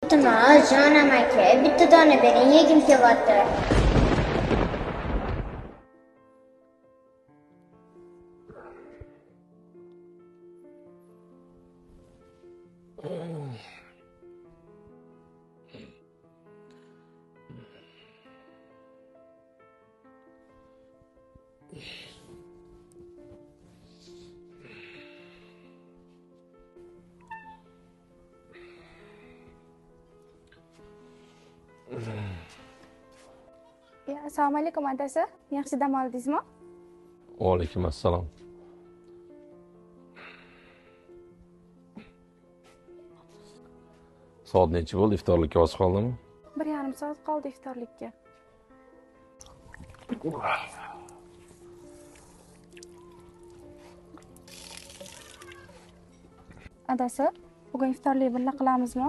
Iltimos, jonim aka, bitta dona bering, yegim kelyapti. Assalomu alaykum adasi. Yaxshi dam oldingizmi? Va alaykum assalom. Soat necha bo'ldi? Iftorlikka oz qoldimi? 1,5 soat qoldi iftorlikka. Adasi, bugun iftorlik birga qilamizmi?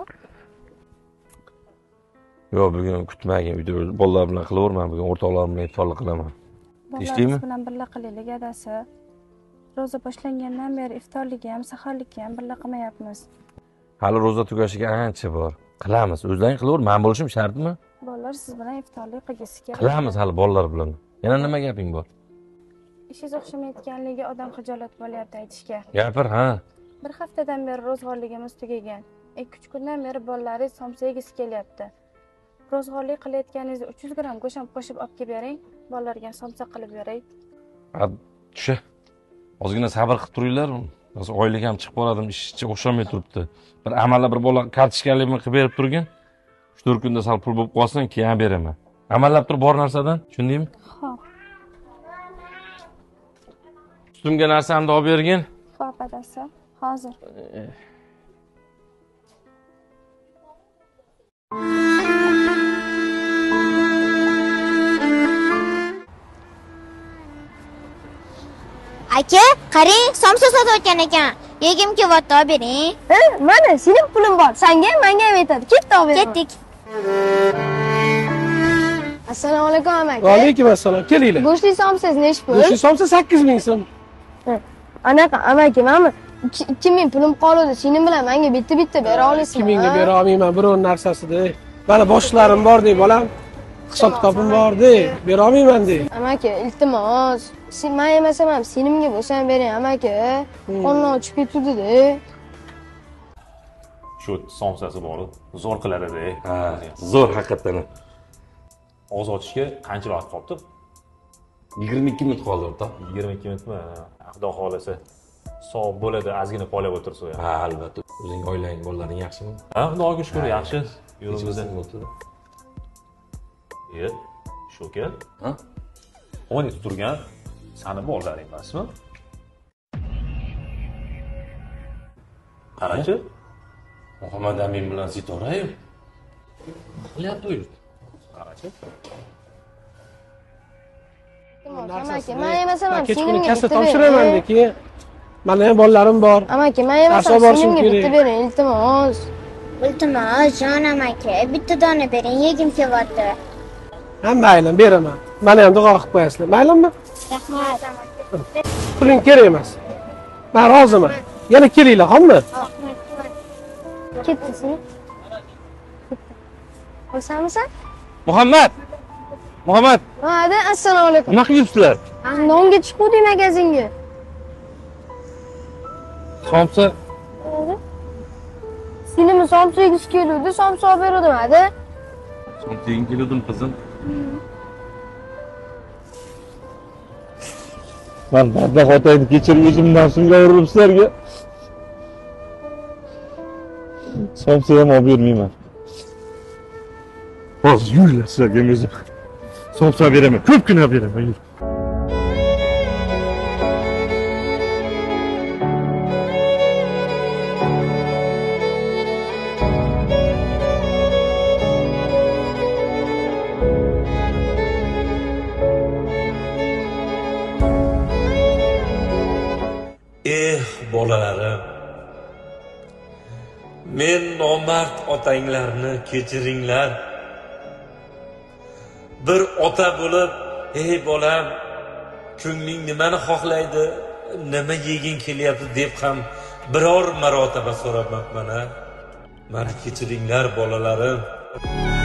Yo'q, bugun kutmagin. Uyda bolalar bilan qilaverman. Bugun o'rtoqlarim bilan iftorlik qilaman. Teshdingmi? Bolalar bilan birga qilaylik adasi. Ro'za boshlangandan beri iftorlikka ham, saharlikka ham birga qilmayapmiz. Hali ro'za tugashiga ancha bor. Qilamiz. O'zlaring qilaver. Men bo'lishim shartmi? Bolalar siz bilan iftorlik qilgisi keladi. Qilamiz hali bolalar bilan. Yana nima gaping bor? Ishingiz o'xshamayotganligi odam xijolat bo'lyapti aytishga. Gapir, ha. Bir haftadan beri ro'zg'orligimiz tugagan. 2-3 kundan beri bolalaringiz somsa yegisi kelyapti. Ro'zg'orlik qilayotganingizda 300 gram go'sht ham qo'shib olib kelib bering. Bolalarga somsa qilib beray. Tusha. Ozgina sabr qilib turinglar. Hozir oylik ham chiqib qoladim, ishchi o'xshamay turibdi. Bir amallab bir bola kartochkalikni qilib berib turgin. 3-4 kunda sal pul bo'lib qolsin, keyin beraman. Amallab turib bor narsadan, tushundingmi? Xo'p. Ustimga narsamni olib bergin. Xo'p, adasi. Hozir. Aka, qarang, somsa sotayotgan ekan. Yegim kelyapti, olib bering. Mana sening pulim bor. Senga, menga ham yetadi. Ketdi, olib beraman. Ketdik. Assalomu alaykum amaki. Va alaykum assalom. Kelinglar. Go'shtli somsangiz nechi pul? Go'shtli somsa 8000 so'm. Anaqa amaki, mana 2000 pulim qoldi. Sening bilan menga bitta bera olasizmi? 2000 ga bera olmayman, biror narsasida. Mana boshqalarim bor deb bolam. Hisob kitobim bor deb, bera olmayman deb. Amaki, iltimos. Men emasam ham senimga bo'lsa ham bering amaki. Qonun ochib ketdi-da. Shu somsasi bor, zo'r qiladi-da. Ha, zo'r haqiqatan. Og'iz ochishga qancha vaqt qoldi? 22 minut qoldi o'rta. 22 minutmi? Xudo xolasa. Sog' bo'ladi, ozgina poylab o'tirsa. Ha, albatta. O'zing oilang, bolalaring yaxshimi? Ha, Xudoga shukr, yaxshi. Yo'limizda. Shu kel. Ha? O'ynab turgan sani bolalaring emasmi? Qarachi? Muhammad Amin bilan Zitora-yu. Qilyapti u. Qarachi? Amaki, men emasam ham senimga Kassa bitta topshiraman bering. keyin. Mana ham bolalarim bor. Amaki, men emasam senimga bitta bering, iltimos. Iltimos, jonim aka, bitta dona bering, yegim kelyapti. Ha, mayli, beraman. Mana ham duo qilib qo'yasizlar. Maylimi? Rahmat. Puling kerak emas. Men roziman. Yana kelinglar, xo'pmi? Ketdi sen. Bo'lsamsan? Muhammad. Hadi, assalomu alaykum. Nima qilyapsizlar? Nonga chiquvdik magazinga. Somsa Senimi somsa yegisi keluvdi, somsa olib berdim, hadi. Somsaga keldim qizim. Men barda xotayni kechirib o'zimni nafsimga urilib sizlarga. Somsa ham olib bermayman. Hozir yuringlar sizlarga o'zim. Somsa beraman, ko'pgina beraman. Yur. Bolalarim, men nomard otanglarni kechiringlar. Bir ota bo'lib, "Ey bolam, ko'ngling nimani xohlaydi, nima yeging kelyapti" deb ham biror marotaba so'ramabman. mani kechiringlar bolalarim.